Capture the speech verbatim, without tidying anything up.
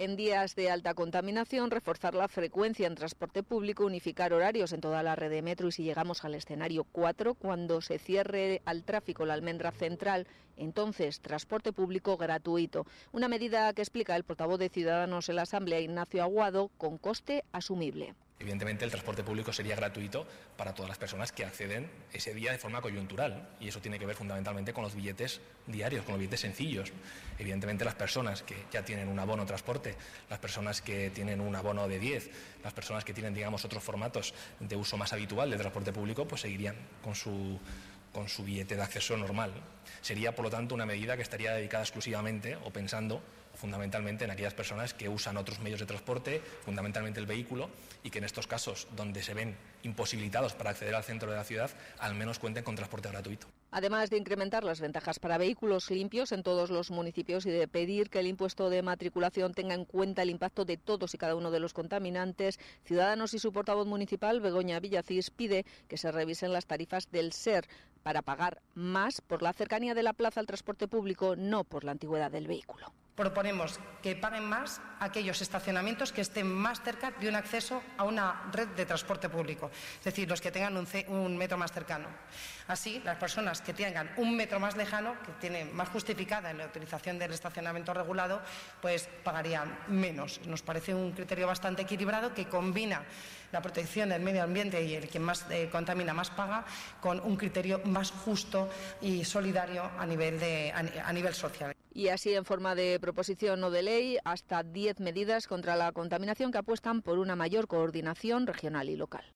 En días de alta contaminación, reforzar la frecuencia en transporte público, unificar horarios en toda la red de metro y si llegamos al escenario cuatro, cuando se cierre al tráfico la almendra central, entonces transporte público gratuito. Una medida que explica el portavoz de Ciudadanos en la Asamblea, Ignacio Aguado, con coste asumible. Evidentemente el transporte público sería gratuito para todas las personas que acceden ese día de forma coyuntural y eso tiene que ver fundamentalmente con los billetes diarios, con los billetes sencillos. Evidentemente las personas que ya tienen un abono transporte, las personas que tienen un abono de diez, las personas que tienen, digamos, otros formatos de uso más habitual del transporte público, pues seguirían con su con su billete de acceso normal. Sería, por lo tanto, una medida que estaría dedicada exclusivamente o pensando fundamentalmente en aquellas personas que usan otros medios de transporte, fundamentalmente el vehículo, y que en estos casos, donde se ven imposibilitados para acceder al centro de la ciudad, al menos cuenten con transporte gratuito. Además de incrementar las ventajas para vehículos limpios en todos los municipios y de pedir que el impuesto de matriculación tenga en cuenta el impacto de todos y cada uno de los contaminantes, Ciudadanos y su portavoz municipal, Begoña Villacís, pide que se revisen las tarifas del SER para pagar más por la cercanía de la plaza al transporte público, no por la antigüedad del vehículo. Proponemos que paguen más aquellos estacionamientos que estén más cerca de un acceso a una red de transporte público, es decir, los que tengan un, un metro más cercano. Así, las personas que tengan un metro más lejano, que tienen más justificada en la utilización del estacionamiento regulado, pues pagarían menos. Nos parece un criterio bastante equilibrado que combina la protección del medio ambiente y el que más eh, contamina más paga con un criterio más justo y solidario a nivel, de, a, a nivel social. Y así, en forma de proposición no de ley, hasta diez medidas contra la contaminación que apuestan por una mayor coordinación regional y local.